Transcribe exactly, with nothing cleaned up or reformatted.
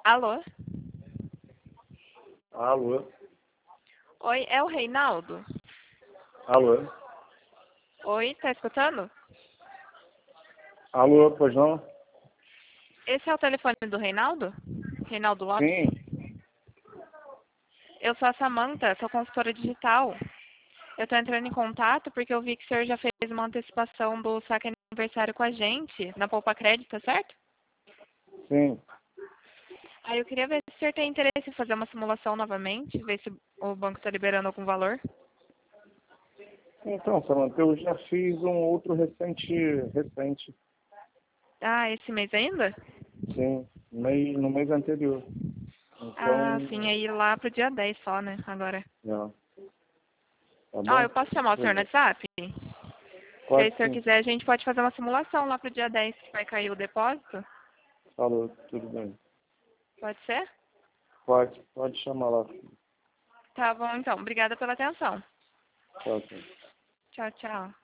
Alô? Alô? Oi, é o Reinaldo? Alô? Oi, tá escutando? Alô, pois não? Esse é o telefone do Reinaldo? Reinaldo Lopes? Sim. Eu sou a Samantha, sou consultora digital. Eu tô entrando em contato porque eu vi que o senhor já fez uma antecipação do saque aniversário com a gente, na Poupa Crédito, certo? Sim. Aí eu queria ver se o senhor tem interesse em fazer uma simulação novamente, ver se o banco está liberando algum valor. Então, Samantha, eu já fiz um outro recente, recente. Ah, esse mês ainda? Sim, mês, no mês anterior. Ah, Então, sim, aí lá pro dia dez só, né, agora. já. Tá Ah, bom? eu posso chamar o senhor no Beleza. WhatsApp? Que aí, Claro se o que senhor sim. quiser, a gente pode fazer uma simulação lá pro dia dez, que vai cair o depósito. Falou, tudo bem. Pode ser? Pode, pode chamar lá. Tá bom, então. Obrigada pela atenção. Tchau, tchau. Tchau, tchau.